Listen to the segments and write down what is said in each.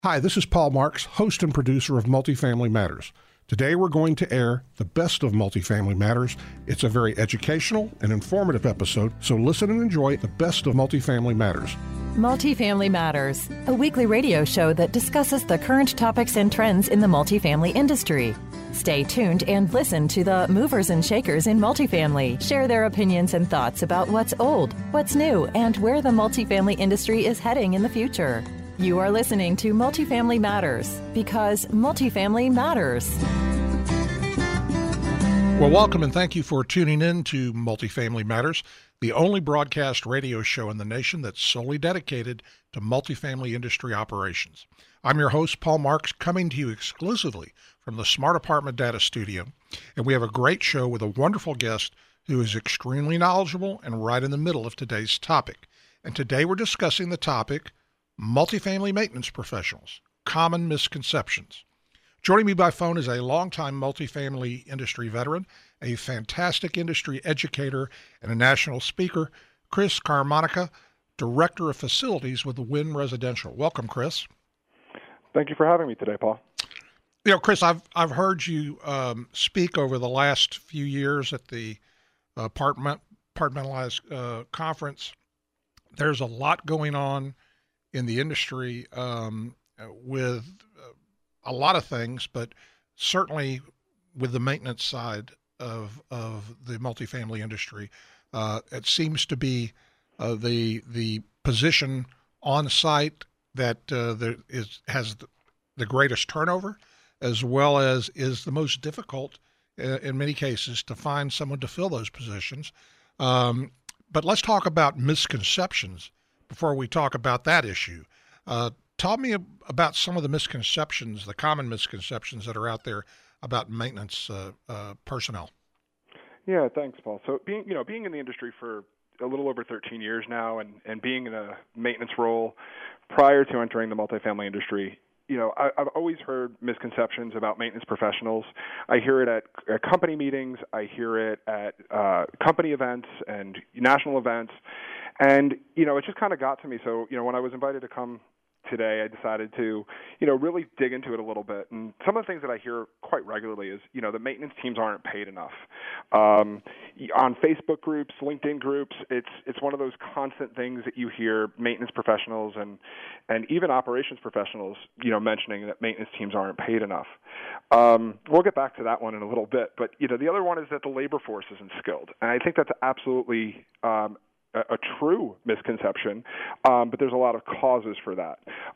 Hi, this is Paul Marks, host and producer of Multifamily Matters. Today we're going to air the best of Multifamily Matters. It's a very educational and informative episode, so listen and enjoy the best of Multifamily Matters. Multifamily Matters, a weekly radio show that discusses the current topics and trends in the multifamily industry. Stay tuned and listen to the movers and shakers in multifamily share their opinions and thoughts about what's old, what's new, and where the multifamily industry is heading in the future. You are listening to Multifamily Matters because multifamily matters. Well, welcome and thank you for tuning in to Multifamily Matters, the only broadcast radio show in the nation that's solely dedicated to multifamily industry operations. I'm your host, Paul Marks, coming to you exclusively from the Smart Apartment Data Studio, and we have a great show with a wonderful guest who is extremely knowledgeable and right in the middle of today's topic. And today we're discussing the topic, multifamily maintenance professionals, common misconceptions. Joining me by phone is a longtime multifamily industry veteran, a fantastic industry educator, and a national speaker, Chris Carmonica, Director of Facilities with Wynn Residential. Welcome, Chris. Thank you for having me today, Paul. You know, Chris, I've heard you speak over the last few years at the Apartmentalized Conference. There's a lot going on in the industry with a lot of things, but certainly with the maintenance side of the multifamily industry, it seems to be the position on site that has the greatest turnover, as well as is the most difficult in many cases to find someone to fill those positions. But let's talk about misconceptions before we talk about that issue. Tell me about some of the misconceptions, the common misconceptions that are out there about maintenance personnel. Yeah, thanks, Paul. So being in the industry for a little over 13 years now and being in a maintenance role prior to entering the multifamily industry, I've always heard misconceptions about maintenance professionals. I hear it at company meetings. I hear it at company events and national events. And, it just kind of got to me. So, when I was invited to come today, I decided to, really dig into it a little bit. And some of the things that I hear quite regularly is, the maintenance teams aren't paid enough. On Facebook groups, LinkedIn groups, it's one of those constant things that you hear maintenance professionals and even operations professionals, mentioning that maintenance teams aren't paid enough. We'll get back to that one in a little bit. But, the other one is that the labor force isn't skilled. And I think that's absolutely a true misconception, but there's a lot of causes for that.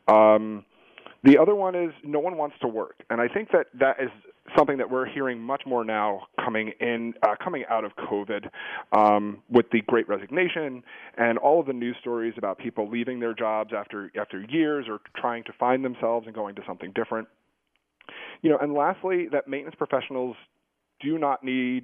The other one is no one wants to work, and I think that is something that we're hearing much more now coming out of COVID, with the Great Resignation and all of the news stories about people leaving their jobs after years or trying to find themselves and going to something different. And lastly, that maintenance professionals do not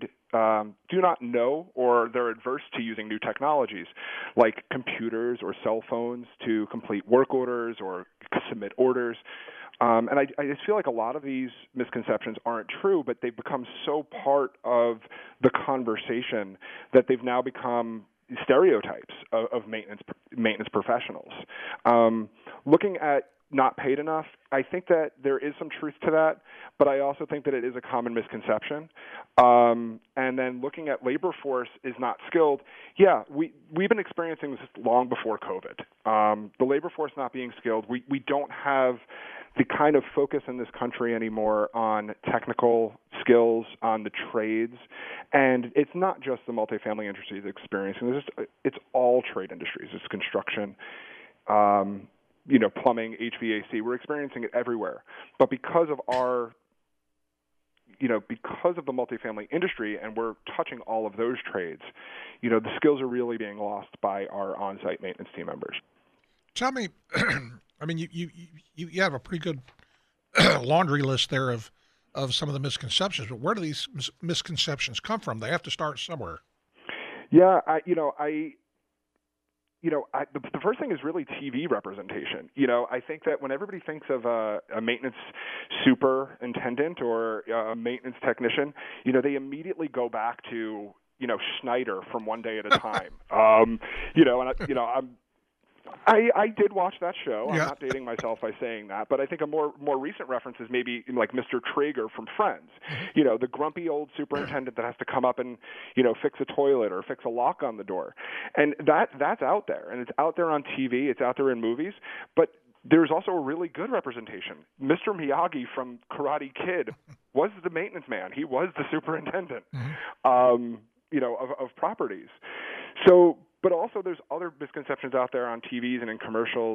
know, or they're adverse to using new technologies like computers or cell phones to complete work orders or submit orders. And I just feel like a lot of these misconceptions aren't true, but they've become so part of the conversation that they've now become stereotypes of maintenance professionals. Looking at not paid enough, I think that there is some truth to that, but I also think that it is a common misconception. And then looking at labor force is not skilled. Yeah, we've been experiencing this long before COVID. The labor force not being skilled, we don't have the kind of focus in this country anymore on technical skills, on the trades. And it's not just the multifamily industry that's experiencing this. It's all trade industries. It's construction, plumbing, HVAC. We're experiencing it everywhere. But because of the multifamily industry, and we're touching all of those trades, the skills are really being lost by our on-site maintenance team members. Tell me, I mean, you have a pretty good laundry list there of some of the misconceptions, but where do these misconceptions come from? They have to start somewhere. Yeah, the first thing is really TV representation. I think that when everybody thinks of a maintenance superintendent or a maintenance technician, they immediately go back to, Schneider from One Day at a Time. I did watch that show. Yeah. I'm not dating myself by saying that, but I think a more recent reference is maybe like Mr. Traeger from Friends. Mm-hmm. The grumpy old superintendent that has to come up and fix a toilet or fix a lock on the door, and that's out there, and it's out there on TV, it's out there in movies, but there's also a really good representation. Mr. Miyagi from Karate Kid was the maintenance man. He was the superintendent, of properties. So, but also there's other misconceptions out there on TVs and in commercials,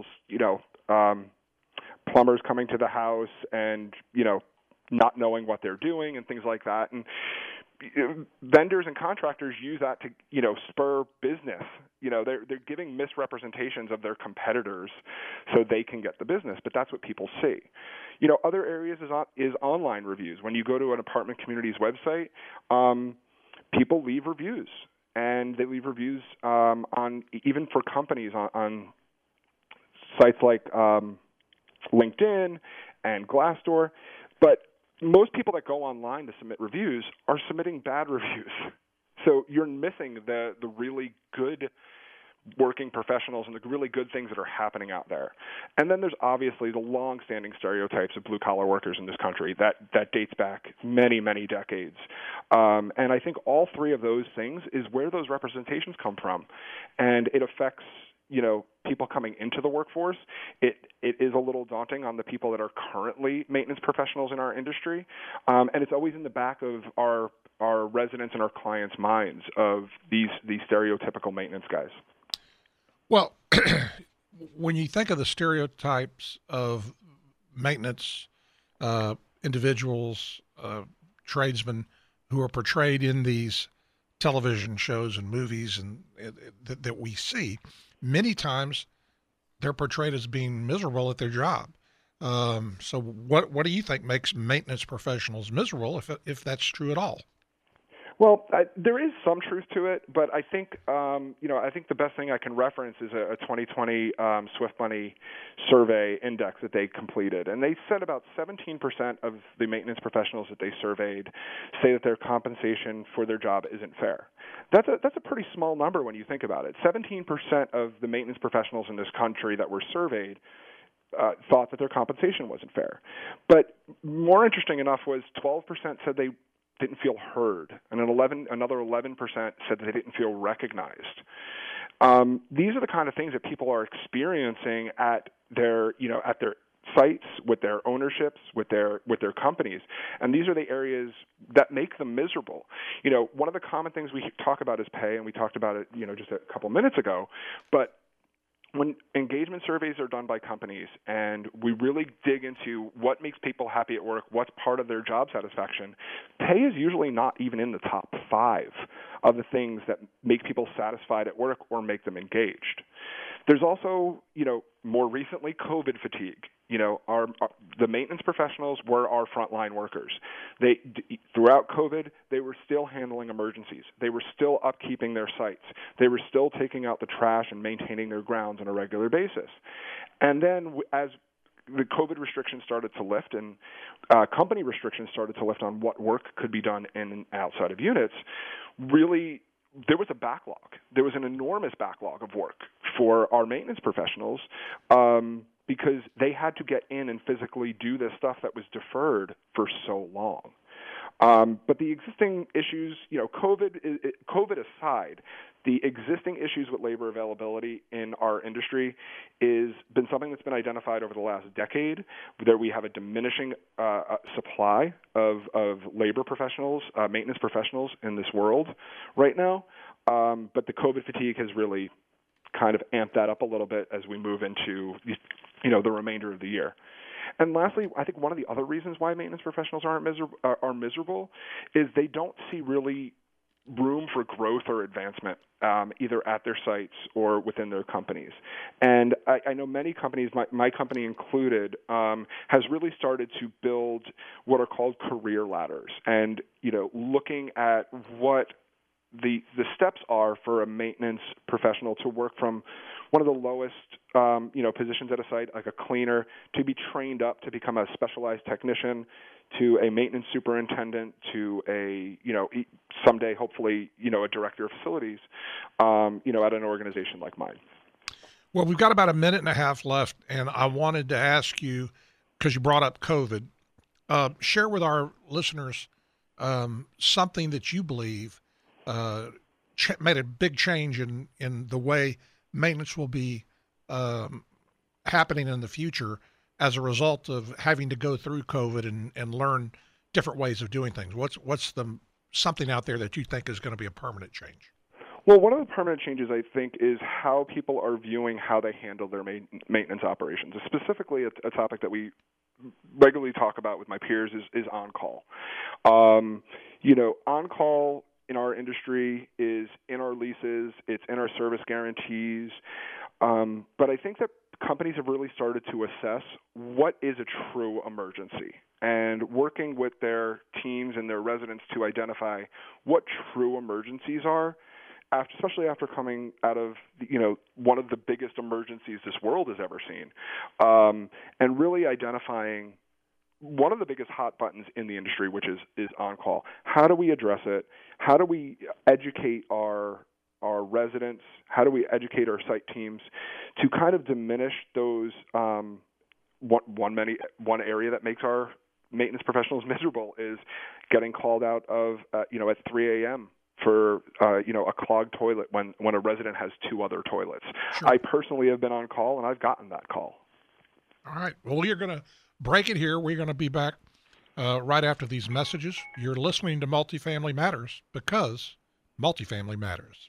plumbers coming to the house and, not knowing what they're doing and things like that. And vendors and contractors use that to, spur business. They're giving misrepresentations of their competitors so they can get the business, but that's what people see. Other areas is online reviews. When you go to an apartment community's website, people leave reviews, and they leave reviews on even for companies on sites like LinkedIn and Glassdoor, but most people that go online to submit reviews are submitting bad reviews. So you're missing the really good working professionals and the really good things that are happening out there. And then there's obviously the long-standing stereotypes of blue-collar workers in this country that dates back many, many decades. And I think all three of those things is where those representations come from. And it affects people coming into the workforce. It is a little daunting on the people that are currently maintenance professionals in our industry, and it's always in the back of our residents and our clients' minds of these stereotypical maintenance guys. Well, when you think of the stereotypes of maintenance individuals, tradesmen who are portrayed in these television shows and movies and that we see, many times they're portrayed as being miserable at their job. So what do you think makes maintenance professionals miserable, if that's true at all? Well, there is some truth to it, but I think I think the best thing I can reference is a 2020 Swift Money survey index that they completed, and they said about 17% of the maintenance professionals that they surveyed say that their compensation for their job isn't fair. That's a pretty small number when you think about it. 17% of the maintenance professionals in this country that were surveyed thought that their compensation wasn't fair. But more interesting enough was 12% said they didn't feel heard, and another 11% said that they didn't feel recognized. These are the kind of things that people are experiencing at their sites, with their ownerships, with their companies, and these are the areas that make them miserable. One of the common things we talk about is pay, and we talked about it, just a couple minutes ago, but when engagement surveys are done by companies and we really dig into what makes people happy at work, what's part of their job satisfaction, pay is usually not even in the top 5 of the things that make people satisfied at work or make them engaged. There's also, more recently, COVID fatigue. The maintenance professionals were our frontline workers. Throughout COVID, they were still handling emergencies. They were still upkeeping their sites. They were still taking out the trash and maintaining their grounds on a regular basis. And then as the COVID restrictions started to lift and company restrictions started to lift on what work could be done in and outside of units, really there was a backlog. There was an enormous backlog of work for our maintenance professionals because they had to get in and physically do this stuff that was deferred for so long. But the existing issues, COVID aside, the existing issues with labor availability in our industry is been something that's been identified over the last decade. There we have a diminishing supply of labor professionals, maintenance professionals in this world right now. But the COVID fatigue has really kind of amped that up a little bit as we move into the remainder of the year. And lastly, I think one of the other reasons why maintenance professionals are miserable is they don't see really room for growth or advancement, either at their sites or within their companies. And I know many companies, my company included, has really started to build what are called career ladders, and looking at what the steps are for a maintenance professional to work from one of the lowest positions at a site, like a cleaner, to be trained up to become a specialized technician, to a maintenance superintendent, to a someday hopefully a director of facilities, at an organization like mine. Well, we've got about a minute and a half left, and I wanted to ask you, because you brought up COVID, share with our listeners something that you believe made a big change in the way maintenance will be happening in the future as a result of having to go through COVID and learn different ways of doing things. What's something out there that you think is going to be a permanent change? Well, one of the permanent changes, I think, is how people are viewing how they handle their maintenance operations. Specifically, a topic that we regularly talk about with my peers is on-call. On-call in our industry is in our leases, it's in our service guarantees, but I think that companies have really started to assess what is a true emergency and working with their teams and their residents to identify what true emergencies are, especially after coming out of one of the biggest emergencies this world has ever seen, and really identifying one of the biggest hot buttons in the industry, which is on-call. How do we address it? How do we educate our residents? How do we educate our site teams to kind of diminish those one area that makes our maintenance professionals miserable is getting called out of at 3 a.m. for a clogged toilet when a resident has two other toilets. Sure. I personally have been on call, and I've gotten that call. All right. Well, you're going to break it here. We're going to be back right after these messages. You're listening to Multifamily Matters because multifamily matters.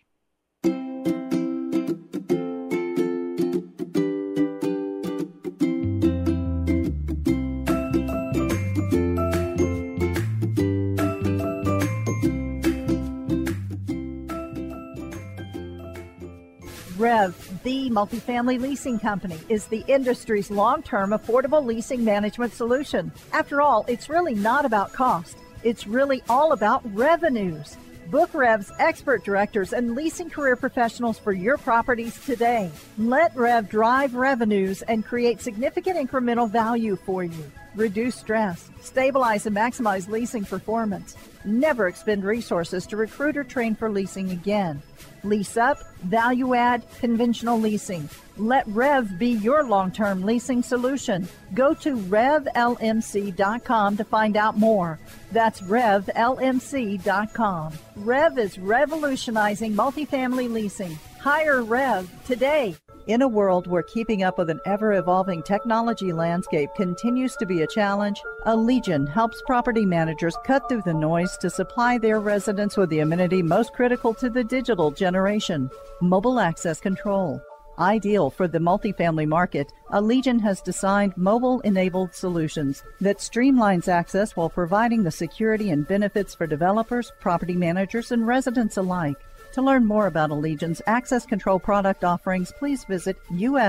Rev, the multifamily leasing company, is the industry's long-term affordable leasing management solution. After all, it's really not about cost. It's really all about revenues. Book Rev's expert directors and leasing career professionals for your properties today. Let Rev drive revenues and create significant incremental value for you. Reduce stress, stabilize and maximize leasing performance. Never expend resources to recruit or train for leasing again. Lease up, value add, conventional leasing. Let Rev be your long-term leasing solution. Go to RevLMC.com to find out more. That's RevLMC.com. Rev is revolutionizing multifamily leasing. Hire Rev today. In a world where keeping up with an ever-evolving technology landscape continues to be a challenge, Allegion helps property managers cut through the noise to supply their residents with the amenity most critical to the digital generation, mobile access control. Ideal for the multifamily market, Allegion has designed mobile-enabled solutions that streamlines access while providing the security and benefits for developers, property managers, and residents alike. To learn more about Allegion's access control product offerings, please visit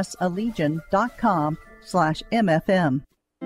usallegion.com/MFM.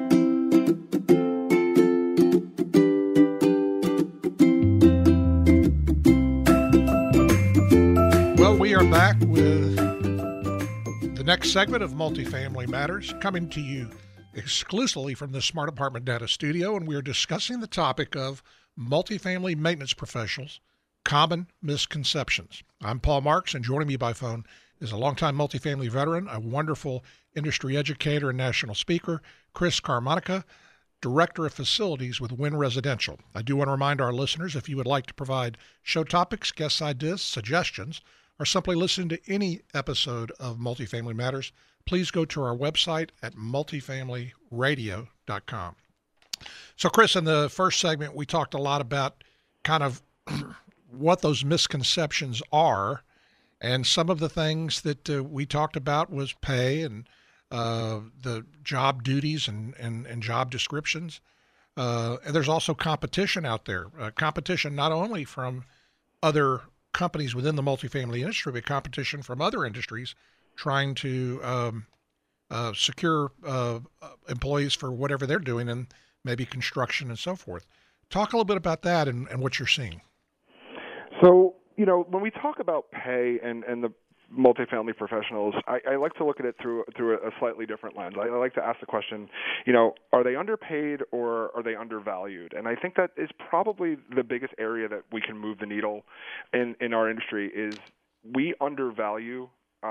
Well, we are back with the next segment of Multifamily Matters, coming to you exclusively from the Smart Apartment Data Studio, and we are discussing the topic of multifamily maintenance professionals. Common misconceptions. I'm Paul Marks, and joining me by phone is a longtime multifamily veteran, a wonderful industry educator and national speaker, Chris Carmonica, Director of Facilities with Wynn Residential. I do want to remind our listeners, if you would like to provide show topics, guest ideas, suggestions, or simply listen to any episode of Multifamily Matters, please go to our website at multifamilyradio.com. So, Chris, in the first segment, we talked a lot about kind of what those misconceptions are, and some of the things that we talked about was pay and the job duties and job descriptions. And there's also competition out there, competition not only from other companies within the multifamily industry, but competition from other industries trying to secure employees for whatever they're doing, and maybe construction and so forth. Talk a little bit about that and what you're seeing. So, when we talk about pay and the multifamily professionals, I like to look at it through a slightly different lens. I like to ask the question, are they underpaid or are they undervalued? And I think that is probably the biggest area that we can move the needle in our industry is we undervalue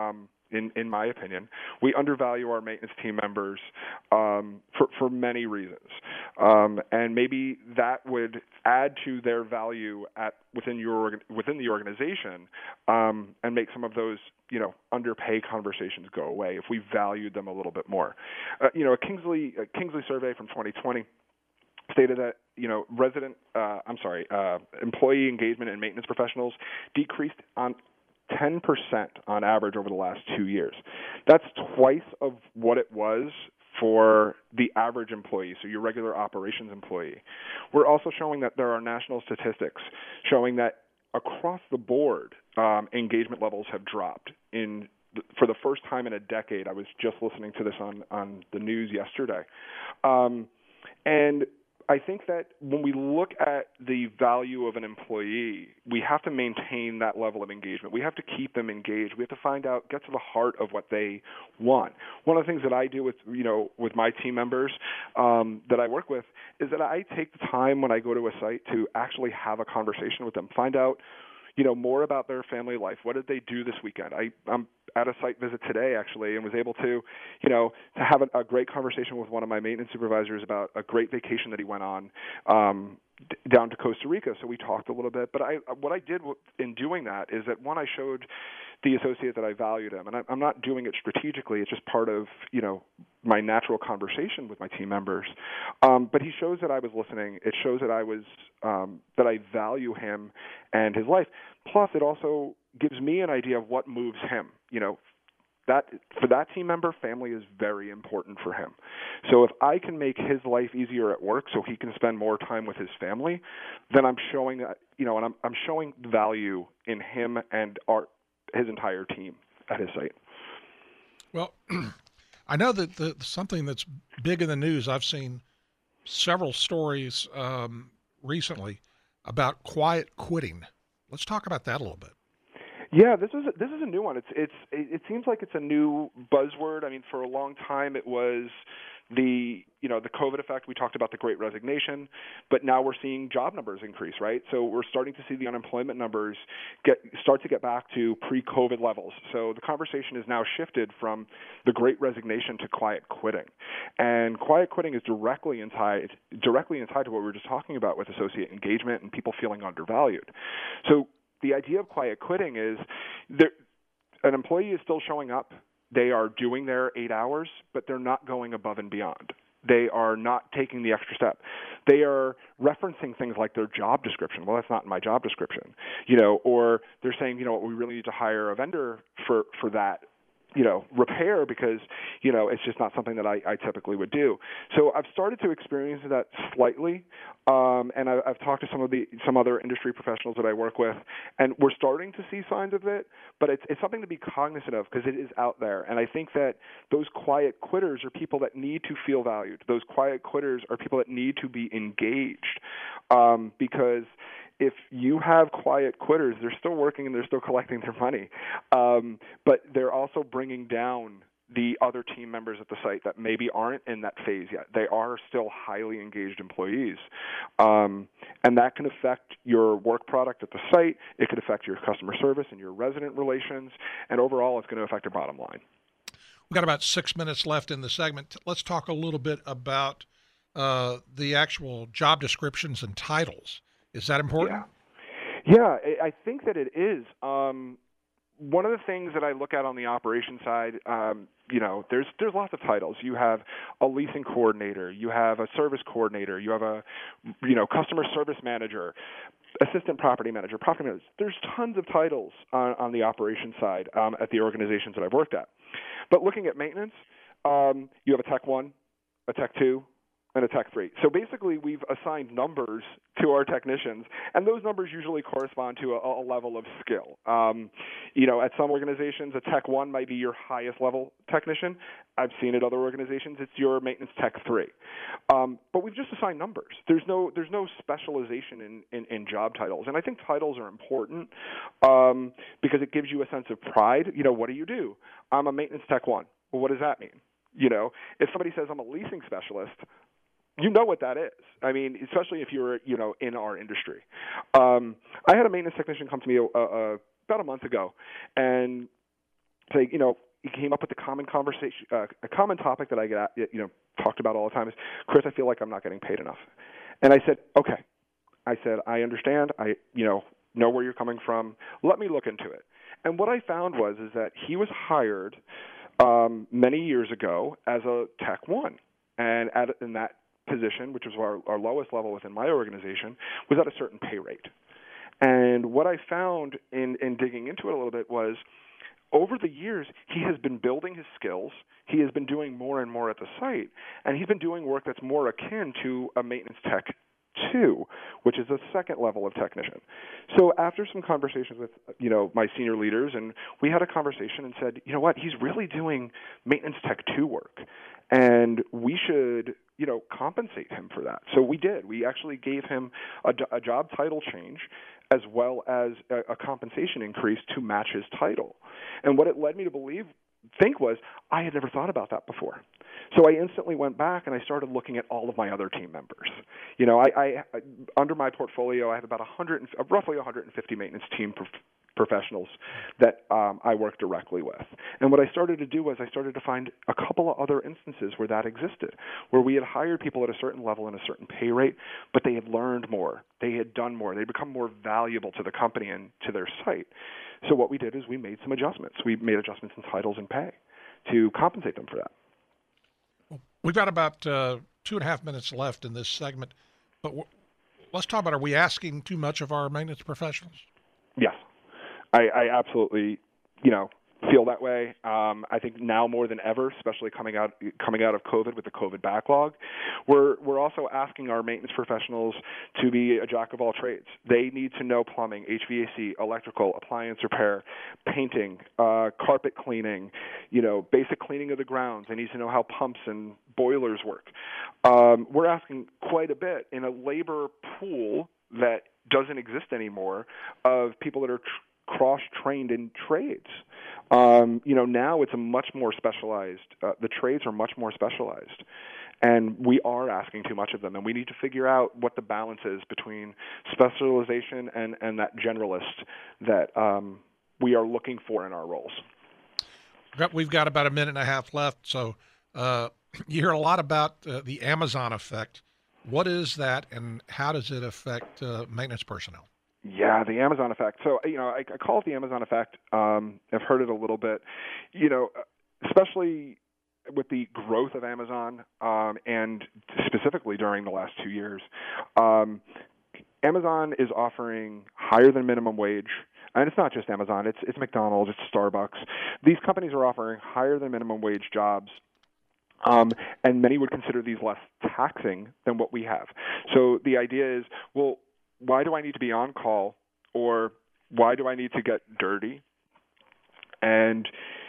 in my opinion. We undervalue our maintenance team members for many reasons. And maybe that would add to their value within the organization and make some of those underpay conversations go away if we valued them a little bit more. A Kingsley survey from 2020 stated that employee engagement and maintenance professionals decreased on 10% on average over the last 2 years. That's twice of what it was for the average employee, so your regular operations employee. We're also showing that there are national statistics showing that across the board, engagement levels have dropped for the first time in a decade. I was just listening to this on the news yesterday. And I think that when we look at the value of an employee, we have to maintain that level of engagement. We have to keep them engaged. We have to get to the heart of what they want. One of the things that I do with my team members that I work with is that I take the time when I go to a site to actually have a conversation with them, find out more about their family life. What did they do this weekend? I'm at a site visit today, actually, and was able to have a great conversation with one of my maintenance supervisors about a great vacation that he went on down to Costa Rica. So we talked a little bit. But what I did in doing that is that, one, I showed the associate that I valued him. And I'm not doing it strategically. It's just part of, my natural conversation with my team members. But he shows that I was listening. It shows that that I value him and his life. Plus, it also gives me an idea of what moves him. That for that team member, family is very important for him. So if I can make his life easier at work so he can spend more time with his family, then I'm showing that, and I'm showing value in him and his entire team at his site. Well, I know that something that's big in the news, I've seen several stories recently about quiet quitting. Let's talk about that a little bit. Yeah, this is a new one. It seems like it's a new buzzword. I mean, for a long time it was the COVID effect. We talked about the Great Resignation, but now we're seeing job numbers increase, right? So we're starting to see the unemployment numbers start to get back to pre-COVID levels. So the conversation is now shifted from the Great Resignation to quiet quitting, and quiet quitting is directly tied to what we were just talking about with associate engagement and people feeling undervalued. So the idea of quiet quitting is an employee is still showing up. They are doing their 8 hours, but they're not going above and beyond. They are not taking the extra step. They are referencing things like their job description. Well, that's not in my job description, or they're saying, we really need to hire a vendor for that, repair because, it's just not something that I typically would do. So I've started to experience that slightly, and I've talked to some other industry professionals that I work with, and we're starting to see signs of it, but it's something to be cognizant of because it is out there. And I think that those quiet quitters are people that need to feel valued. Those quiet quitters are people that need to be engaged because if you have quiet quitters, they're still working and they're still collecting their money, but they're also bringing down the other team members at the site that maybe aren't in that phase yet. They are still highly engaged employees, and that can affect your work product at the site. It could affect your customer service and your resident relations, and overall it's going to affect your bottom line. We've got about 6 minutes left in the segment. Let's talk a little bit about the actual job descriptions and titles. Is that important? Yeah, I think that it is. One of the things that I look at on the operations side, there's lots of titles. You have a leasing coordinator, you have a service coordinator, you have a, customer service manager, assistant property manager, property manager. There's tons of titles on the operations side at the organizations that I've worked at. But looking at maintenance, you have a Tech 1, a Tech 2, and a Tech 3. So basically we've assigned numbers to our technicians, and those numbers usually correspond to a level of skill. At some organizations, a Tech 1 might be your highest level technician. I've seen at other organizations it's your maintenance Tech 3. But we've just assigned numbers. There's no specialization in job titles. And I think titles are important because it gives you a sense of pride. What do you do? I'm a maintenance Tech 1. Well, what does that mean? If somebody says I'm a leasing specialist, you know what that is. I mean, especially if you're, in our industry. I had a maintenance technician come to me about a month ago and say, he came up with a common conversation, a common topic that I get, talked about all the time is, Chris, I feel like I'm not getting paid enough. And I said, okay. I said, I understand. I, know where you're coming from. Let me look into it. And what I found is that he was hired many years ago as a Tech 1. And in that position, which was our lowest level within my organization, was at a certain pay rate. And what I found in digging into it a little bit was, over the years, he has been building his skills. He has been doing more and more at the site, and he's been doing work that's more akin to a maintenance tech 2, which is a second level of technician. So after some conversations with, my senior leaders, and we had a conversation and said, you know what, he's really doing maintenance tech 2 work, and we should, compensate him for that. So we did. We actually gave him a job title change as well as a compensation increase to match his title. And what it led me to think was, I had never thought about that before. So I instantly went back and I started looking at all of my other team members. I under my portfolio, I have about roughly 150 maintenance team professionals that I work directly with. And what I started to do was I started to find a couple of other instances where that existed, where we had hired people at a certain level and a certain pay rate, but they had learned more, they had done more, they'd become more valuable to the company and to their site. So what we did is we made some adjustments. We made adjustments in titles and pay to compensate them for that. We've got about 2.5 minutes left in this segment, but let's talk about, are we asking too much of our maintenance professionals? Yes. I absolutely, feel that way. I think now more than ever, especially coming out of COVID with the COVID backlog, we're also asking our maintenance professionals to be a jack of all trades. They need to know plumbing, HVAC, electrical, appliance repair, painting, carpet cleaning, basic cleaning of the grounds. They need to know how pumps and boilers work. We're asking quite a bit in a labor pool that doesn't exist anymore of people that are cross-trained in trades. Now it's a much more specialized, the trades are much more specialized, and we are asking too much of them, and we need to figure out what the balance is between specialization and that generalist that we are looking for in our roles. We've got about 1.5 minutes left, so you hear a lot about the Amazon effect. What is that, and how does it affect maintenance personnel? Yeah, the Amazon effect. So, I call it the Amazon effect. I've heard it a little bit, especially with the growth of Amazon and specifically during the last 2 years. Amazon is offering higher than minimum wage. And it's not just Amazon. It's McDonald's. It's Starbucks. These companies are offering higher than minimum wage jobs. And many would consider these less taxing than what we have. So the idea is, well, why do I need to be on call, or why do I need to get dirty and,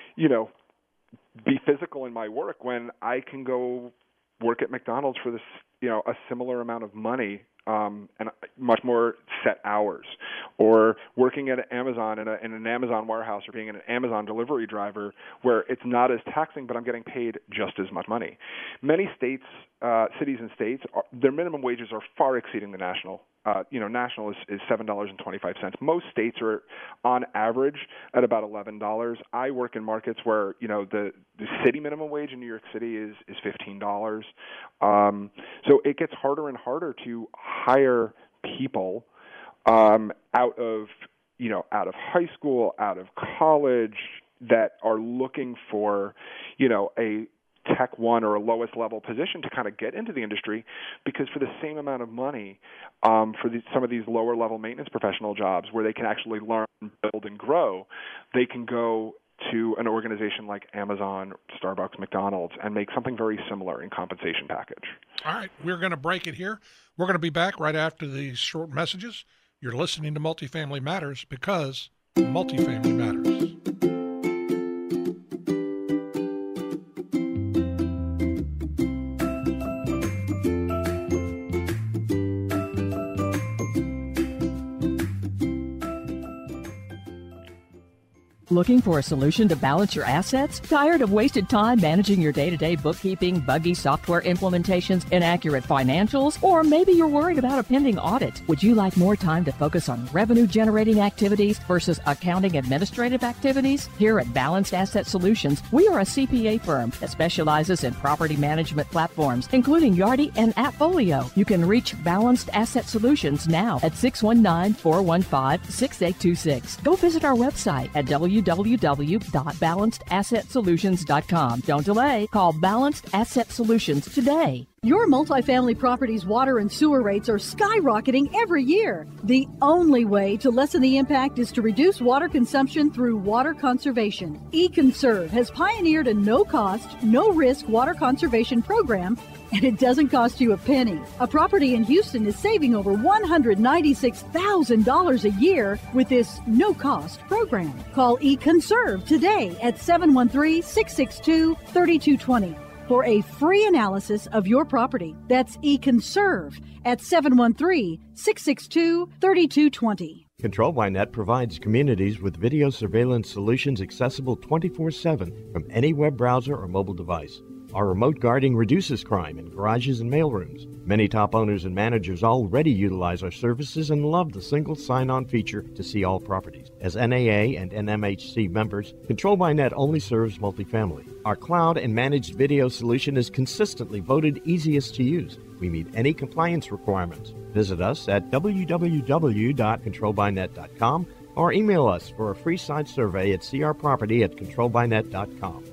be physical in my work when I can go work at McDonald's for this, a similar amount of money and much more set hours, or working at Amazon in an Amazon warehouse, or being an Amazon delivery driver where it's not as taxing, but I'm getting paid just as much money. Many states, cities and states, their minimum wages are far exceeding the national. National is $7.25. Most states are on average at about $11. I work in markets where, the city minimum wage in New York City is $15. So it gets harder and harder to hire people out of high school, out of college, that are looking for, a Tech 1 or a lowest level position to kind of get into the industry, because for the same amount of money, for some of these lower level maintenance professional jobs where they can actually learn, build, and grow, they can go to an organization like Amazon, Starbucks, McDonald's, and make something very similar in compensation package. All right, we're going to break it here. We're going to be back right after these short messages. You're listening to Multifamily Matters, because multifamily matters. Looking for a solution to balance your assets? Tired of wasted time managing your day-to-day bookkeeping, buggy software implementations, inaccurate financials? Or maybe you're worried about a pending audit. Would you like more time to focus on revenue-generating activities versus accounting administrative activities? Here at Balanced Asset Solutions, we are a CPA firm that specializes in property management platforms, including Yardi and Appfolio. You can reach Balanced Asset Solutions now at 619-415-6826. Go visit our website at www.balancedasset.solutions.com. Don't delay. Call Balanced Asset Solutions today. Your multifamily property's water and sewer rates are skyrocketing every year. The only way to lessen the impact is to reduce water consumption through water conservation. eConserve has pioneered a no-cost, no-risk water conservation program, and it doesn't cost you a penny. A property in Houston is saving over $196,000 a year with this no-cost program. Call eConserve today at 713-662-3220. for a free analysis of your property. That's eConserve at 713-662-3220. Control by Net provides communities with video surveillance solutions accessible 24/7 from any web browser or mobile device. Our remote guarding reduces crime in garages and mailrooms. Many top owners and managers already utilize our services and love the single sign-on feature to see all properties. As NAA and NMHC members, Control by Net only serves multifamily. Our cloud and managed video solution is consistently voted easiest to use. We meet any compliance requirements. Visit us at www.controlbynet.com or email us for a free site survey at crproperty@controlbynet.com.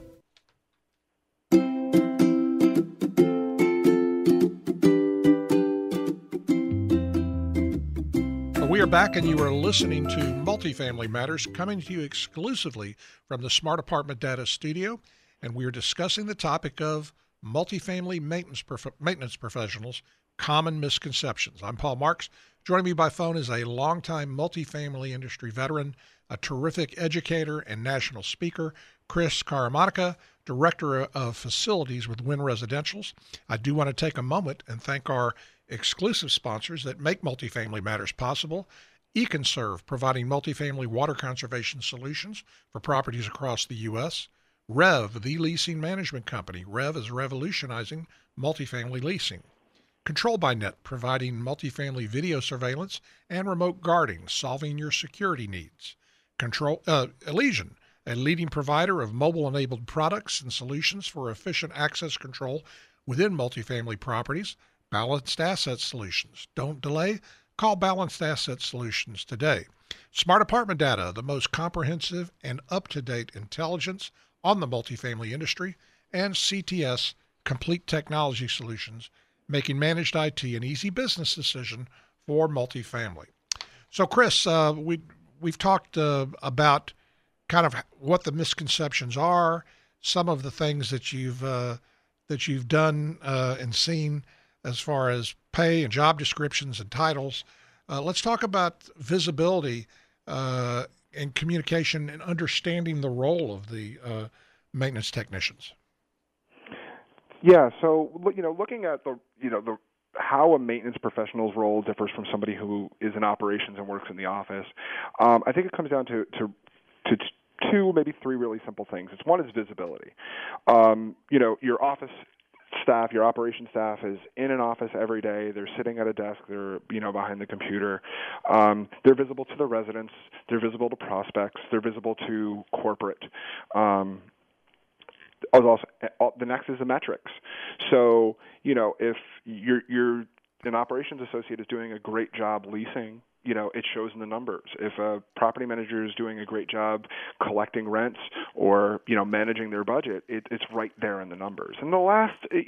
We are back, and you are listening to Multifamily Matters, coming to you exclusively from the Smart Apartment Data Studio, and we are discussing the topic of multifamily maintenance professionals, common misconceptions. I'm Paul Marks. Joining me by phone is a longtime multifamily industry veteran, a terrific educator and national speaker, Chris Caramanica, Director of Facilities with Wynn Residentials. I do want to take a moment and thank our exclusive sponsors that make Multifamily Matters possible. eConserve, providing multifamily water conservation solutions for properties across the U.S. Rev, the leasing management company. Rev is revolutionizing multifamily leasing. Control by Net, providing multifamily video surveillance and remote guarding, solving your security needs. Elysian, a leading provider of mobile-enabled products and solutions for efficient access control within multifamily properties. Balanced Asset Solutions. Don't delay. Call Balanced Asset Solutions today. Smart Apartment Data, the most comprehensive and up-to-date intelligence on the multifamily industry. And CTS, Complete Technology Solutions, making managed IT an easy business decision for multifamily. So, Chris, we've talked about kind of what the misconceptions are, some of the things that you've done and seen as far as pay and job descriptions and titles. Let's talk about visibility and communication and understanding the role of the maintenance technicians. Yeah, so looking at how a maintenance professional's role differs from somebody who is in operations and works in the office, I think it comes down to two, maybe three really simple things. One is visibility. Your office staff, your operations staff is in an office every day. They're sitting at a desk. They're, behind the computer. They're visible to the residents. They're visible to prospects. They're visible to corporate. Also, the next is the metrics. So, if you're an operations associate is doing a great job leasing, it shows in the numbers. If a property manager is doing a great job collecting rents or, managing their budget, it's right there in the numbers. And the last, it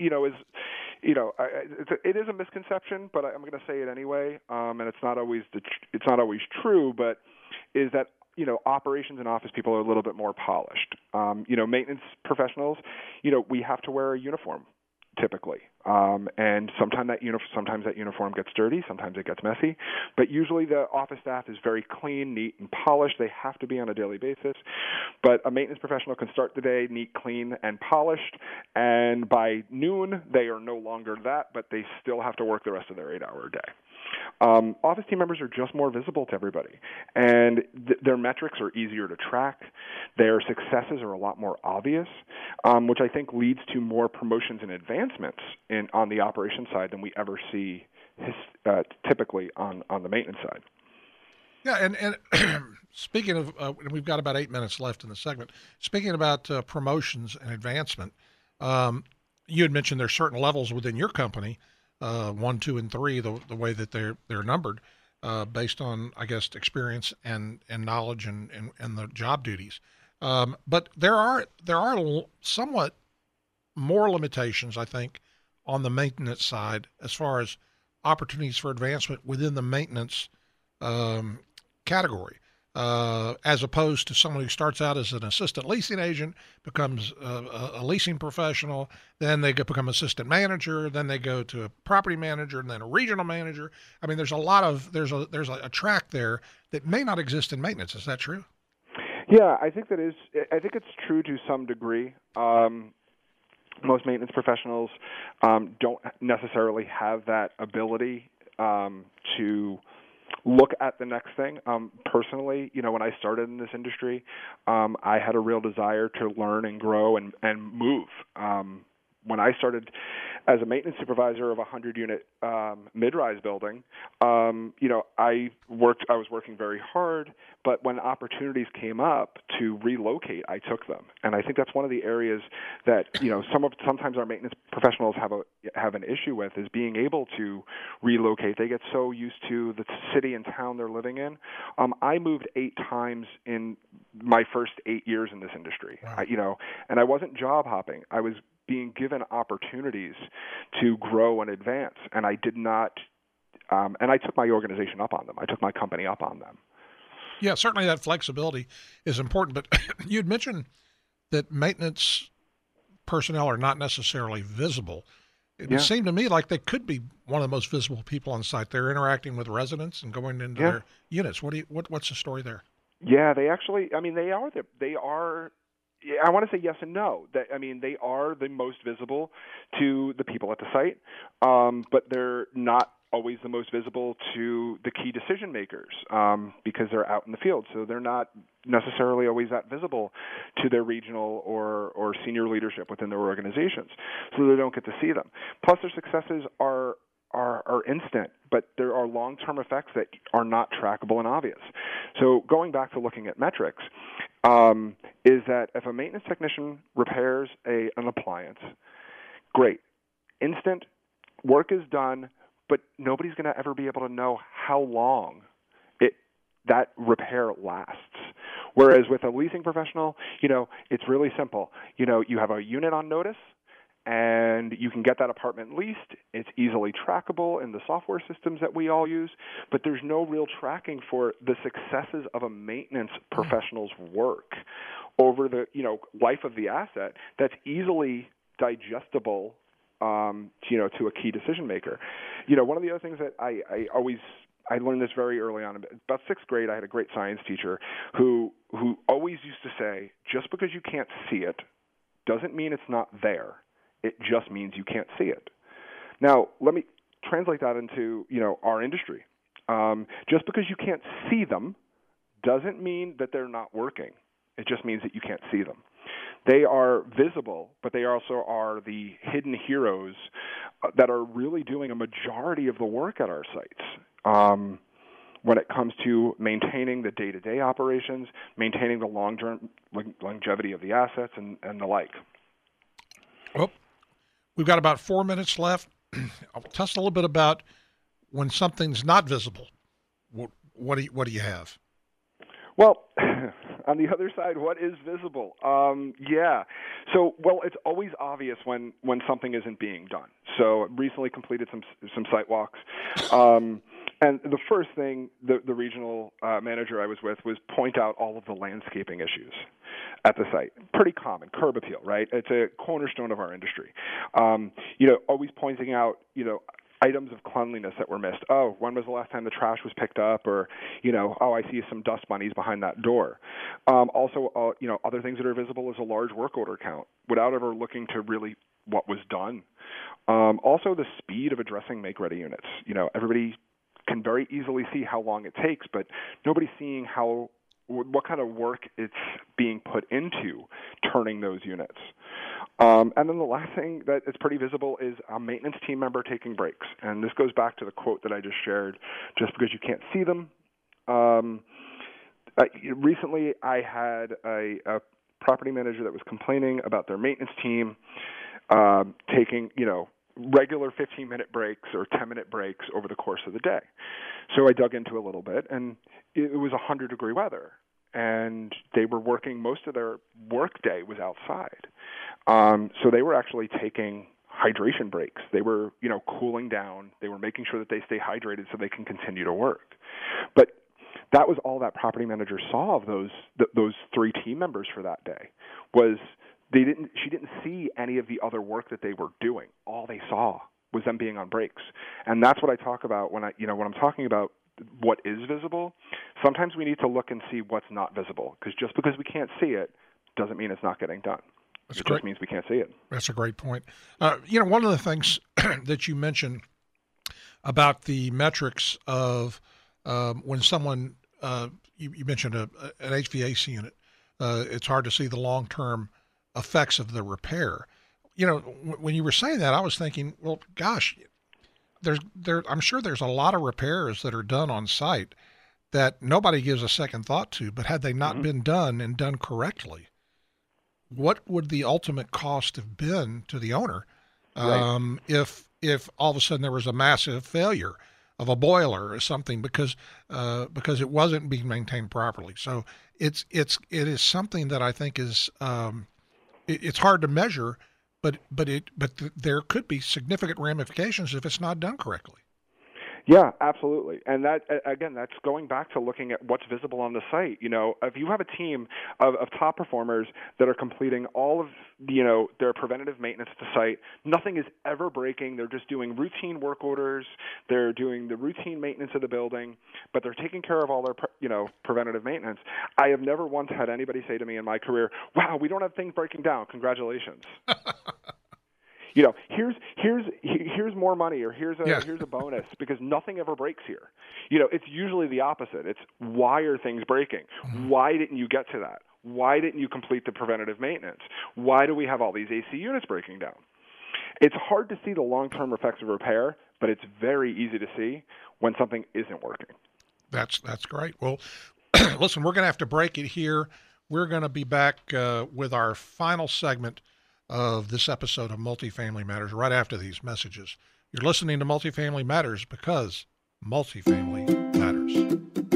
is a misconception, but I'm going to say it anyway. And it's not always true, but is that, operations and office people are a little bit more polished. Maintenance professionals, we have to wear a uniform typically. And sometimes that uniform gets dirty, sometimes it gets messy, but usually the office staff is very clean, neat, and polished. They have to be on a daily basis. But a maintenance professional can start the day neat, clean, and polished, and by noon they are no longer that, but they still have to work the rest of their 8-hour day. Office team members are just more visible to everybody, and their metrics are easier to track. Their successes are a lot more obvious, which I think leads to more promotions and advancements on the operations side than we ever see typically on the maintenance side. Yeah, and speaking of, we've got about 8 minutes left in the segment. Speaking about promotions and advancement, you had mentioned there's certain levels within your company, 1, 2, and 3, the way that they're numbered, based on, I guess, experience and knowledge and the job duties. But there are somewhat more limitations, I think, on the maintenance side as far as opportunities for advancement within the maintenance category, as opposed to someone who starts out as an assistant leasing agent, becomes a leasing professional, then they become assistant manager, then they go to a property manager, and then a regional manager. I mean, there's a track there that may not exist in maintenance. Is that true? Yeah, I think it's true to some degree. Most maintenance professionals don't necessarily have that ability to look at the next thing. Personally, when I started in this industry, I had a real desire to learn and grow and move. When I started as a maintenance supervisor of a 100-unit mid-rise building, I was working very hard, but when opportunities came up to relocate, I took them. And I think that's one of the areas that sometimes our maintenance professionals have an issue with, is being able to relocate. They get so used to the city and town they're living in. I moved 8 times in my first 8 years in this industry. Wow. And I wasn't job hopping. I was being given opportunities to grow and advance, and I did not. And I took my organization up on them. I took my company up on them. Yeah, certainly that flexibility is important. But you'd mentioned that maintenance personnel are not necessarily visible. It would seem to me like they could be one of the most visible people on site. They're interacting with residents and going into their units. What's the story there? Yeah, they actually. I mean, they are. They are. I want to say yes and no. They are the most visible to the people at the site, but they're not always the most visible to the key decision makers because they're out in the field. So they're not necessarily always that visible to their regional or senior leadership within their organizations. So they don't get to see them. Plus, their successes are instant, but there are long-term effects that are not trackable and obvious. So going back to looking at metrics, is that if a maintenance technician repairs an appliance, great, instant, work is done, but nobody's going to ever be able to know how long that repair lasts. Whereas with a leasing professional, it's really simple. You have a unit on notice, and you can get that apartment leased. It's easily trackable in the software systems that we all use, but there's no real tracking for the successes of a maintenance professional's work over the life of the asset that's easily digestible to a key decision maker. One of the other things that I learned this very early on. About 6th grade, I had a great science teacher who always used to say, just because you can't see it doesn't mean it's not there. It just means you can't see it. Now, let me translate that into, our industry. Just because you can't see them doesn't mean that they're not working. It just means that you can't see them. They are visible, but they also are the hidden heroes that are really doing a majority of the work at our sites. When it comes to maintaining the day-to-day operations, maintaining the long-term longevity of the assets, and the like. Well, we've got about 4 minutes left. I'll tell us a little bit about when something's not visible. What do you have? Well, on the other side, what is visible? So, it's always obvious when something isn't being done. So, recently completed some site walks. And the first thing the regional manager I was with was point out all of the landscaping issues. at the site. Pretty common, curb appeal, right? It's a cornerstone of our industry. Always pointing out, items of cleanliness that were missed. Oh, when was the last time the trash was picked up? Or, I see some dust bunnies behind that door. Also, other things that are visible is a large work order count without ever looking to really what was done. Also, the speed of addressing make-ready units. Everybody can very easily see how long it takes, but nobody's seeing what kind of work it's being put into turning those units. And then the last thing that is pretty visible is a maintenance team member taking breaks. And this goes back to the quote that I just shared, just because you can't see them. Recently, I had a property manager that was complaining about their maintenance team taking, regular 15-minute breaks or 10-minute breaks over the course of the day. So I dug into a little bit, and it was 100-degree weather, and they were working, most of their work day was outside. So they were actually taking hydration breaks. They were, cooling down. They were making sure that they stay hydrated so they can continue to work. But that was all that property manager saw of those three team members for that day was she didn't see any of the other work that they were doing. All they saw was them being on breaks. And that's what I talk about when I'm talking about what is visible. Sometimes we need to look and see what's not visible, because just because we can't see it doesn't mean it's not getting done. It just means we can't see it. That's a great point. One of the things that you mentioned about the metrics of when someone, you mentioned an HVAC unit, it's hard to see the long-term effects of the repair. When you were saying that, I was thinking, well, gosh, I'm sure there's a lot of repairs that are done on site that nobody gives a second thought to, but had they not been done and done correctly, what would the ultimate cost have been to the owner if all of a sudden there was a massive failure of a boiler or something because it wasn't being maintained properly? So it is something that I think is it's hard to measure, but there could be significant ramifications if it's not done correctly. Yeah, absolutely. And that, again, that's going back to looking at what's visible on the site. If you have a team of top performers that are completing all of, their preventative maintenance at the site, nothing is ever breaking. They're just doing routine work orders. They're doing the routine maintenance of the building, but they're taking care of all their, preventative maintenance. I have never once had anybody say to me in my career, wow, we don't have things breaking down. Congratulations. Here's more money, or here's a bonus, because nothing ever breaks here. It's usually the opposite. It's why are things breaking? Why didn't you get to that? Why didn't you complete the preventative maintenance? Why do we have all these AC units breaking down? It's hard to see the long-term effects of repair, but it's very easy to see when something isn't working. That's great. Well, listen, we're going to have to break it here. We're going to be back with our final segment of this episode of Multifamily Matters right after these messages. You're listening to Multifamily Matters because multifamily matters.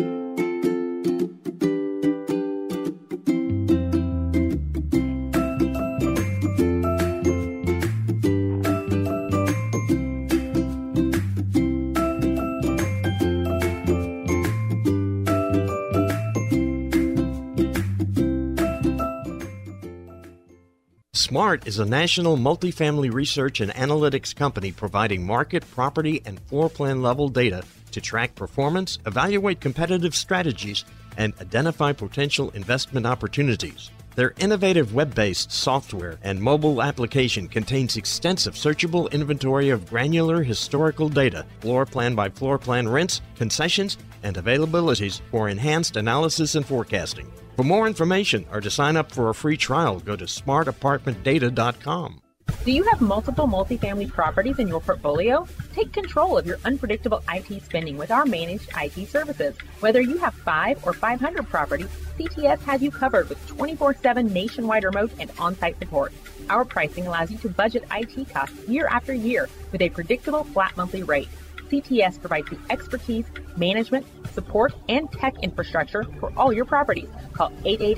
SMART is a national multifamily research and analytics company providing market, property, and floor plan level data to track performance, evaluate competitive strategies, and identify potential investment opportunities. Their innovative web-based software and mobile application contains extensive searchable inventory of granular historical data, floor plan by floor plan rents, concessions, and availabilities for enhanced analysis and forecasting. For more information or to sign up for a free trial, go to smartapartmentdata.com. Do you have multiple multifamily properties in your portfolio? Take control of your unpredictable IT spending with our managed IT services. Whether you have 5 or 500 properties, CTS has you covered with 24/7 nationwide remote and on-site support. Our pricing allows you to budget IT costs year after year with a predictable flat monthly rate. CTS provides the expertise, management, support, and tech infrastructure for all your properties. Call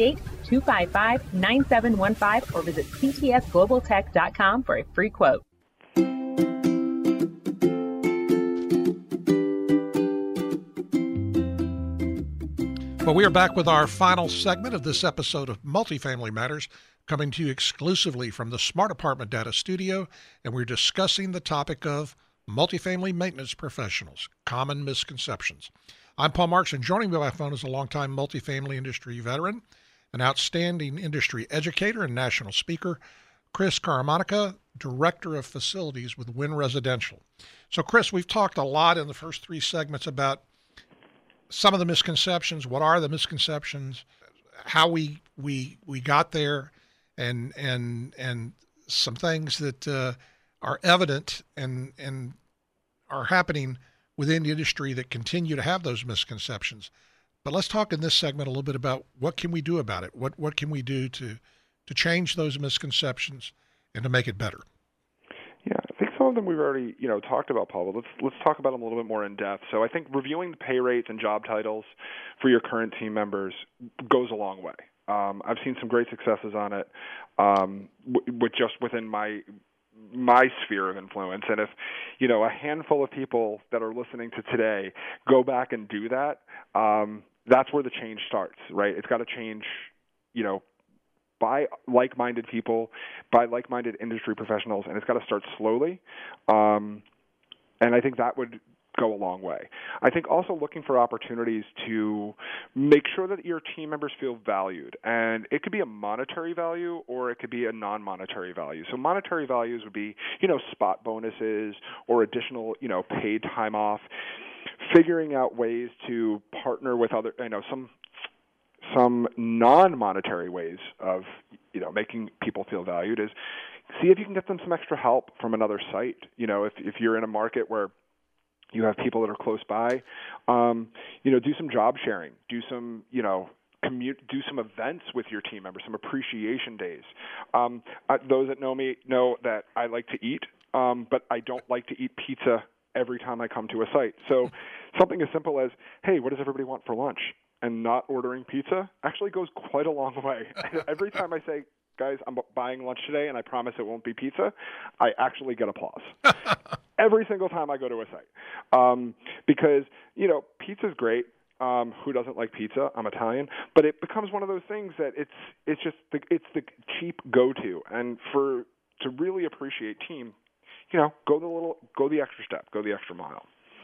888-255-9715 or visit ctsglobaltech.com for a free quote. Well, we are back with our final segment of this episode of Multifamily Matters, coming to you exclusively from the Smart Apartment Data Studio, and we're discussing the topic of multifamily maintenance professionals, common misconceptions. I'm Paul Marks, and joining me by phone is a longtime multifamily industry veteran, an outstanding industry educator and national speaker, Chris Caramanica, Director of Facilities with Wynn Residential. So, Chris, we've talked a lot in the first three segments about some of the misconceptions. What are the misconceptions? How we got there, and some things that are evident and are happening within the industry that continue to have those misconceptions. But let's talk in this segment a little bit about what can we do about it. What can we do to change those misconceptions and to make it better? Yeah, I think some of them we've already, talked about, Paul, but let's talk about them a little bit more in depth. So I think reviewing the pay rates and job titles for your current team members goes a long way. I've seen some great successes on it, with just within my sphere of influence. And if, a handful of people that are listening to today go back and do that, that's where the change starts, right? It's got to change, by like-minded people, by like-minded industry professionals, and it's got to start slowly. And I think that would go a long way. I think also looking for opportunities to make sure that your team members feel valued. And it could be a monetary value or it could be a non-monetary value. So monetary values would be, spot bonuses or additional, paid time off, figuring out ways to partner with other, some non-monetary ways of, making people feel valued is see if you can get them some extra help from another site. If you're in a market where you have people that are close by, do some job sharing, do some, do some events with your team members, some appreciation days. Those that know me know that I like to eat, but I don't like to eat pizza every time I come to a site. So something as simple as, hey, what does everybody want for lunch? And not ordering pizza actually goes quite a long way. Every time I say, guys, I'm buying lunch today and I promise it won't be pizza, I actually get applause. Every single time I go to a site. Because, pizza's great. Who doesn't like pizza? I'm Italian. But it becomes one of those things that it's the cheap go-to. And to really appreciate team, go the extra step, go the extra mile.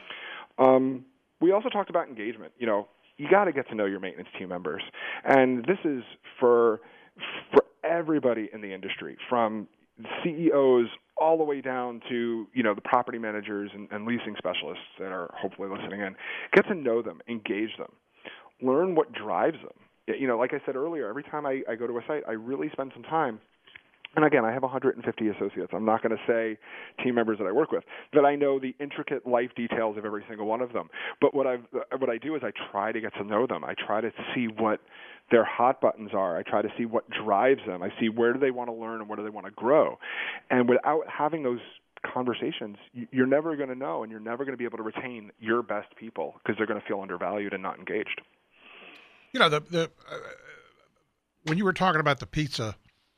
We also talked about engagement. You got to get to know your maintenance team members. And this is for everybody in the industry, from CEOs all the way down to, the property managers and leasing specialists that are hopefully listening in. Get to know them, engage them, learn what drives them. Like I said earlier, every time I go to a site, I really spend some time. And again, I have 150 associates. I'm not going to say team members that I work with, that I know the intricate life details of every single one of them. But what I do is I try to get to know them. I try to see what their hot buttons are. I try to see what drives them. I see where do they want to learn and where do they want to grow. And without having those conversations, you're never going to know, and you're never going to be able to retain your best people because they're going to feel undervalued and not engaged. When you were talking about the pizza,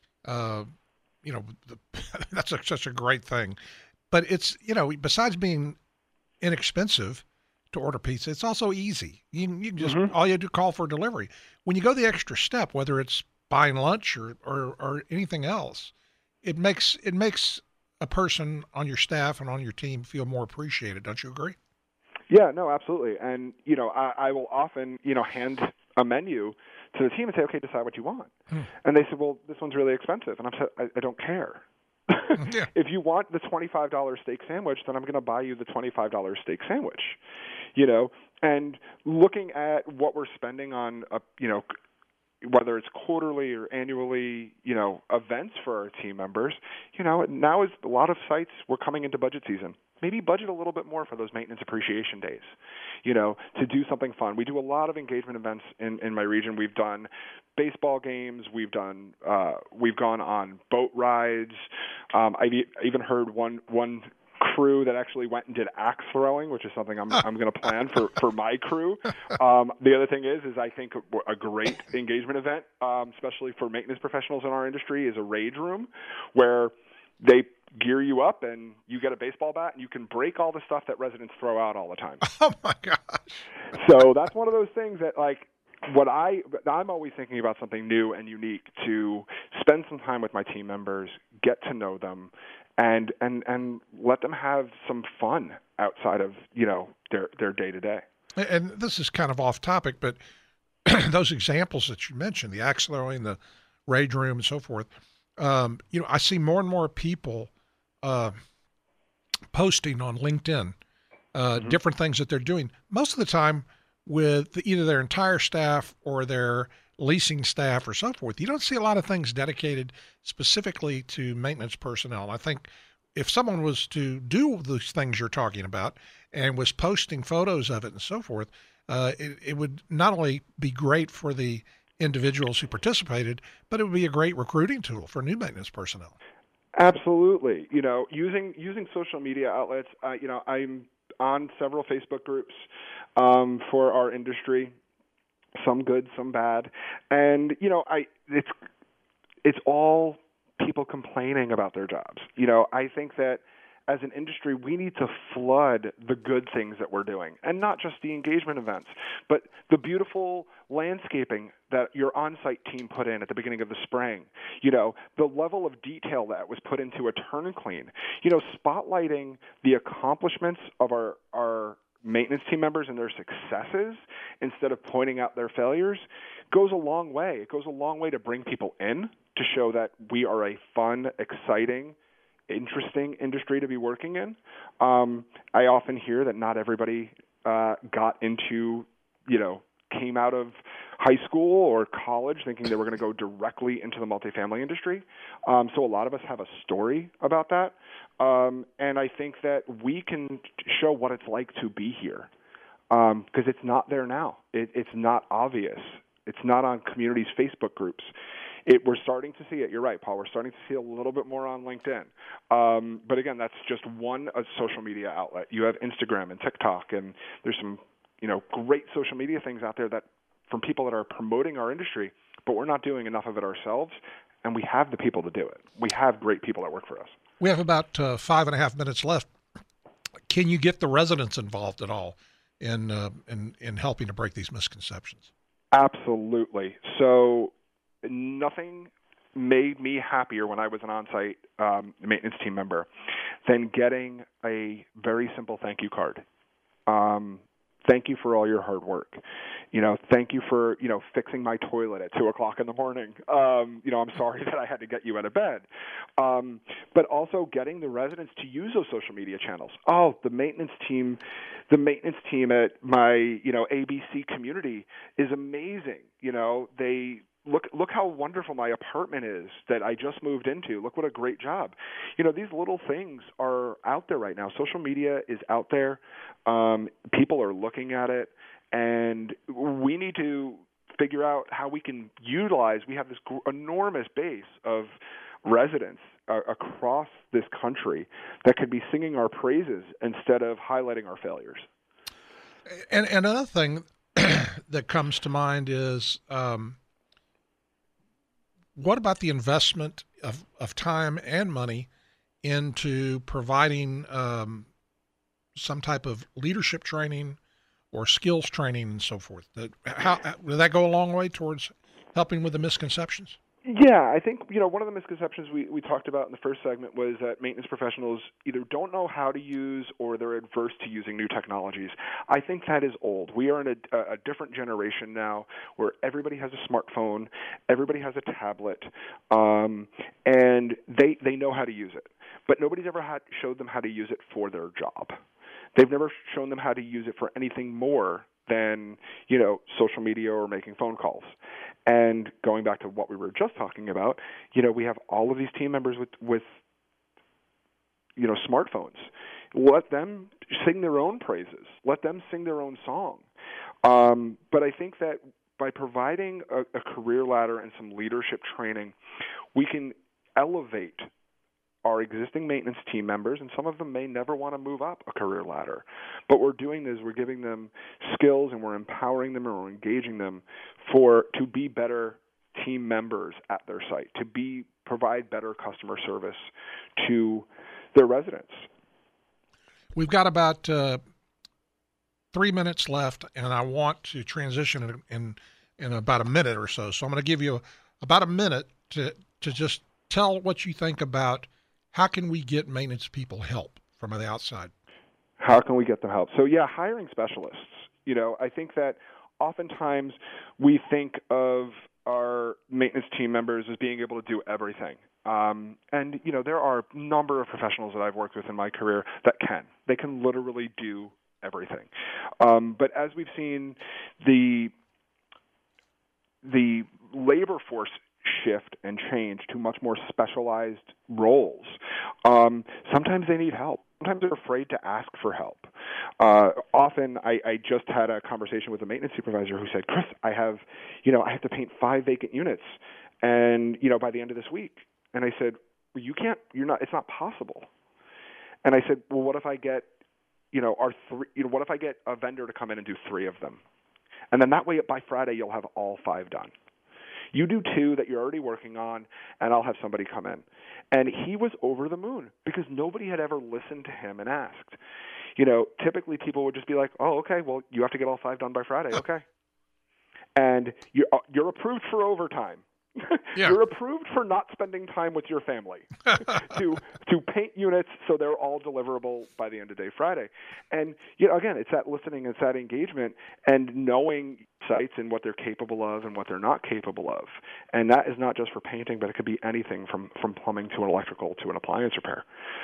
that's such a great thing. But it's, besides being inexpensive to order pizza, it's also easy. You can just, all you have to do, call for delivery. When you go the extra step, whether it's buying lunch or anything else, it makes a person on your staff and on your team feel more appreciated. Don't you agree? Yeah, no, absolutely. And, I will often, hand a menu to the team and say, okay, decide what you want. And they said, well, this one's really expensive. And I don't care. Yeah. If you want the $25 steak sandwich, then I'm going to buy you the $25 steak sandwich. And looking at what we're spending on, whether it's quarterly or annually, events for our team members, now is a lot of sites, we're coming into budget season. Maybe budget a little bit more for those maintenance appreciation days, to do something fun. We do a lot of engagement events in my region. We've done baseball games. We've gone on boat rides. I've even heard one crew that actually went and did axe throwing, which is something I'm going to plan for my crew. The other thing is I think a great engagement event, especially for maintenance professionals in our industry, is a rage room where they gear you up and you get a baseball bat and you can break all the stuff that residents throw out all the time. Oh my gosh. So that's one of those things that I'm always thinking about something new and unique to spend some time with my team members, get to know them, and let them have some fun outside of their day to day. And this is kind of off topic, but those examples that you mentioned, the Axeloy and the Rage Room and so forth, I see more and more people posting on LinkedIn different things that they're doing. Most of the time with either their entire staff or their leasing staff or so forth. You don't see a lot of things dedicated specifically to maintenance personnel. I think if someone was to do those things you're talking about and was posting photos of it and so forth, it would not only be great for the individuals who participated, but it would be a great recruiting tool for new maintenance personnel. Absolutely. Using social media outlets, I'm on several Facebook groups for our industry, some good, some bad. And, it's all people complaining about their jobs. I think that as an industry, we need to flood the good things that we're doing, and not just the engagement events, but the beautiful landscaping that your on-site team put in at the beginning of the spring, the level of detail that was put into a turn and clean, spotlighting the accomplishments of our maintenance team members and their successes instead of pointing out their failures goes a long way. It goes a long way to bring people in, to show that we are a fun, exciting, interesting industry to be working in. I often hear that not everybody got into, came out of high school or college thinking they were going to go directly into the multifamily industry. So a lot of us have a story about that. And I think that we can show what it's like to be here, because it's not there now. It's not obvious. It's not on communities' Facebook groups. We're starting to see it. You're right, Paul. We're starting to see a little bit more on LinkedIn. But again, that's just one social media outlet. You have Instagram and TikTok, and there's some, great social media things out there that from people that are promoting our industry, but we're not doing enough of it ourselves, and we have the people to do it. We have great people that work for us. We have about 5.5 minutes left. Can you get the residents involved at all in helping to break these misconceptions? Absolutely. So nothing made me happier when I was an on-site maintenance team member than getting a very simple thank you card. Thank you for all your hard work. Thank you for, fixing my toilet at 2:00 in the morning. I'm sorry that I had to get you out of bed. But also getting the residents to use those social media channels. Oh, the maintenance team at my, ABC community is amazing. They look how wonderful my apartment is that I just moved into. Look what a great job. These little things are out there right now. Social media is out there. People are looking at it, and we need to figure out how we can utilize. We have this enormous base of residents across this country that could be singing our praises instead of highlighting our failures. And another thing that comes to mind is, what about the investment of time and money into providing some type of leadership training or skills training and so forth? Will that go a long way towards helping with the misconceptions? Yeah, I think, one of the misconceptions we talked about in the first segment was that maintenance professionals either don't know how to use or they're adverse to using new technologies. I think that is old. We are in a different generation now where everybody has a smartphone, everybody has a tablet, and they know how to use it. But nobody's ever showed them how to use it for their job. They've never shown them how to use it for anything more than, social media or making phone calls. And going back to what we were just talking about, we have all of these team members with smartphones. Let them sing their own praises. Let them sing their own song. But I think that by providing a career ladder and some leadership training, we can elevate our existing maintenance team members, and some of them may never want to move up a career ladder. But we're doing this, we're giving them skills and we're empowering them and we're engaging them to be better team members at their site, to provide better customer service to their residents. We've got about 3 minutes left, and I want to transition and in about a minute or so. So I'm going to give you about a minute to just tell what you think about how can we get maintenance people help from the outside. How can we get them help? So yeah, hiring specialists. I think that oftentimes we think of our maintenance team members as being able to do everything. And there are a number of professionals that I've worked with in my career that can. They can literally do everything. But as we've seen the labor force shift and change to much more specialized roles, sometimes they need help. Sometimes they're afraid to ask for help. Often, I just had a conversation with a maintenance supervisor who said, "Chris, I have to paint 5 vacant units, and by the end of this week." And I said, "Well, you can't. It's not possible." And I said, "Well, what if I get, what if I get a vendor to come in and do 3 of them, and then that way by Friday you'll have all 5 done. You do 2 that you're already working on, and I'll have somebody come in." And he was over the moon because nobody had ever listened to him and asked. Typically people would just be like, "Oh, okay, well, you have to get all 5 done by Friday, okay." And you're approved for overtime. Yeah. You're approved for not spending time with your family to paint units so they're all deliverable by the end of day Friday. And again, it's that listening, it's that engagement, and knowing sites and what they're capable of and what they're not capable of. And that is not just for painting, but it could be anything from plumbing to an electrical to an appliance repair.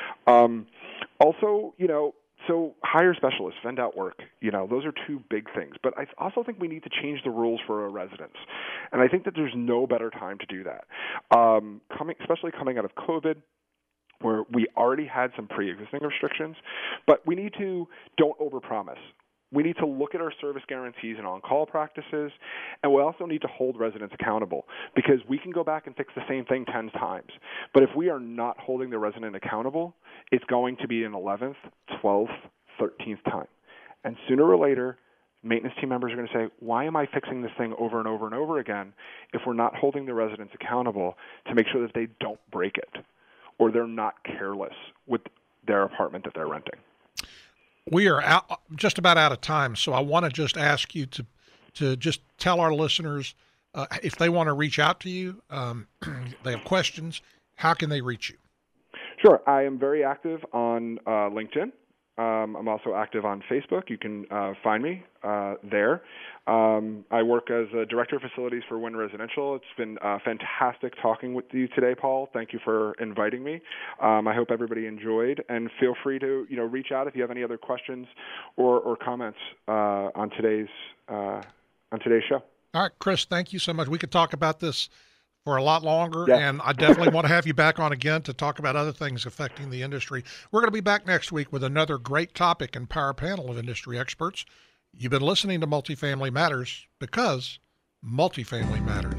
Also, so hire specialists, vend out work. Those are 2 big things. But I also think we need to change the rules for our residents. And I think that there's no better time to do that. Especially coming out of COVID, where we already had some pre-existing restrictions, but we need to don't overpromise. We need to look at our service guarantees and on-call practices, and we also need to hold residents accountable because we can go back and fix the same thing 10 times. But if we are not holding the resident accountable, it's going to be an 11th, 12th, 13th time. And sooner or later, maintenance team members are going to say, "Why am I fixing this thing over and over and over again if we're not holding the residents accountable to make sure that they don't break it or they're not careless with their apartment that they're renting?" We are just about out of time, so I want to just ask you to just tell our listeners if they want to reach out to you, they have questions, how can they reach you? Sure. I am very active on LinkedIn. I'm also active on Facebook. You can find me there. I work as a director of facilities for Wynn Residential. It's been fantastic talking with you today, Paul. Thank you for inviting me. I hope everybody enjoyed, and feel free to reach out if you have any other questions or comments on today's show. All right, Chris, thank you so much. We could talk about this for a lot longer, and I definitely want to have you back on again to talk about other things affecting the industry. We're going to be back next week with another great topic and power panel of industry experts. You've been listening to Multifamily Matters because multifamily matters.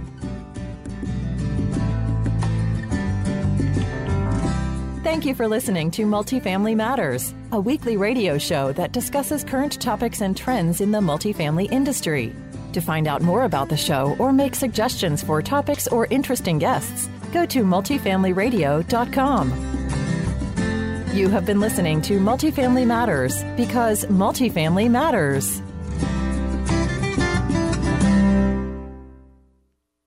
Thank you for listening to Multifamily Matters, a weekly radio show that discusses current topics and trends in the multifamily industry. To find out more about the show or make suggestions for topics or interesting guests, go to multifamilyradio.com. You have been listening to Multifamily Matters because multifamily matters.